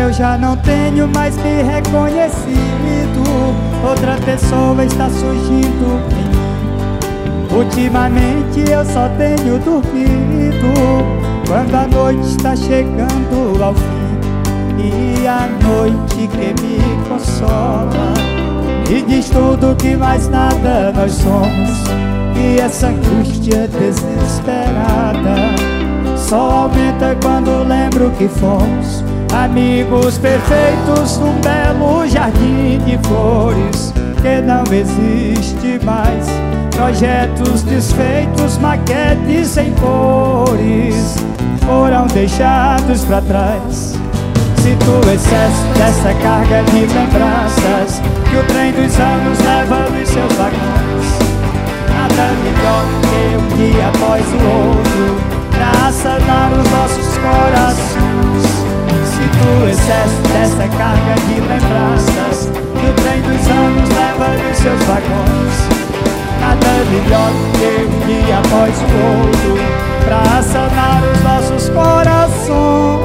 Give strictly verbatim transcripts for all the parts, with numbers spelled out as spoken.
Eu já não tenho mais me reconhecido, outra pessoa está surgindo em mim. Ultimamente eu só tenho dormido quando a noite está chegando ao fim. E a noite que me consola e diz tudo que mais nada nós somos. E essa angústia desesperada só aumenta quando lembro que fomos amigos perfeitos num belo jardim de flores que não existe mais. Projetos desfeitos, maquetes sem cores foram deixados pra trás. Sinto o excesso dessa carga de lembranças que o trem dos anos leva nos seus vagões. Nada melhor que um dia após o outro pra sanar os nossos corações. Sinto o excesso dessa carga de lembranças que o trem dos anos leva nos seus vagões. Nada melhor que um dia após o outro pra sanar os nossos corações.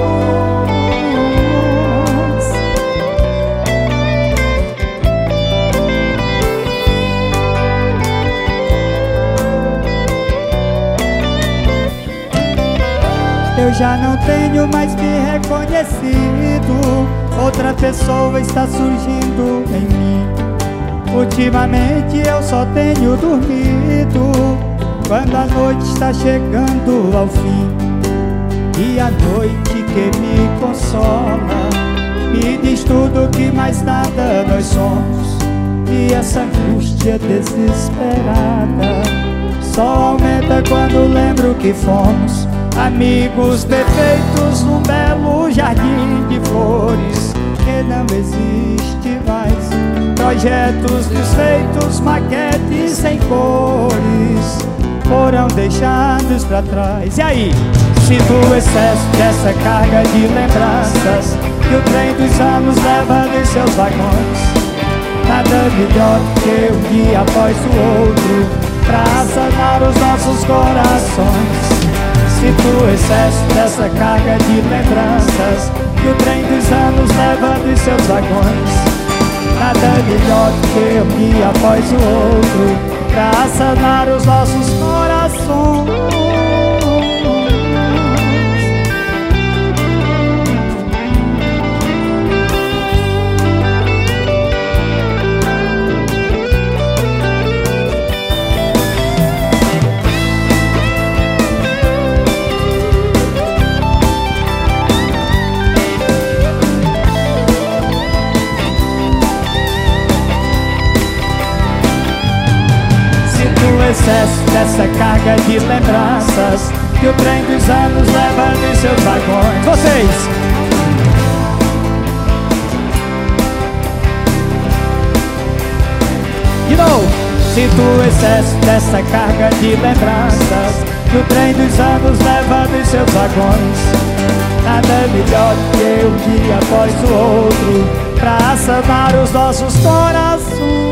Eu já não tenho mais me reconhecido, outra pessoa está surgindo em mim. Ultimamente eu só tenho dormido quando a noite está chegando ao fim. E a noite que me consola me diz tudo que mais nada nós somos. E essa angústia desesperada só aumenta quando lembro que fomos amigos perfeitos num belo jardim de flores que não existe mais. Projetos desfeitos, maquetes sem cores foram deixados pra trás. E aí? Sinto o excesso dessa carga de lembranças que o trem dos anos leva nos seus vagões. Nada melhor que um dia após o outro pra sanar os nossos corações. Sinto o excesso dessa carga de lembranças que o trem dos anos leva nos seus vagões. Nada melhor que um dia após o outro pra sanar os nossos corações. O excesso dessa carga de lembranças que o trem dos anos leva nos seus vagões. Vocês! De novo! Sinto o excesso dessa carga de lembranças que o trem dos anos leva nos seus vagões. Nada melhor que um dia após o outro pra sanar os nossos corações.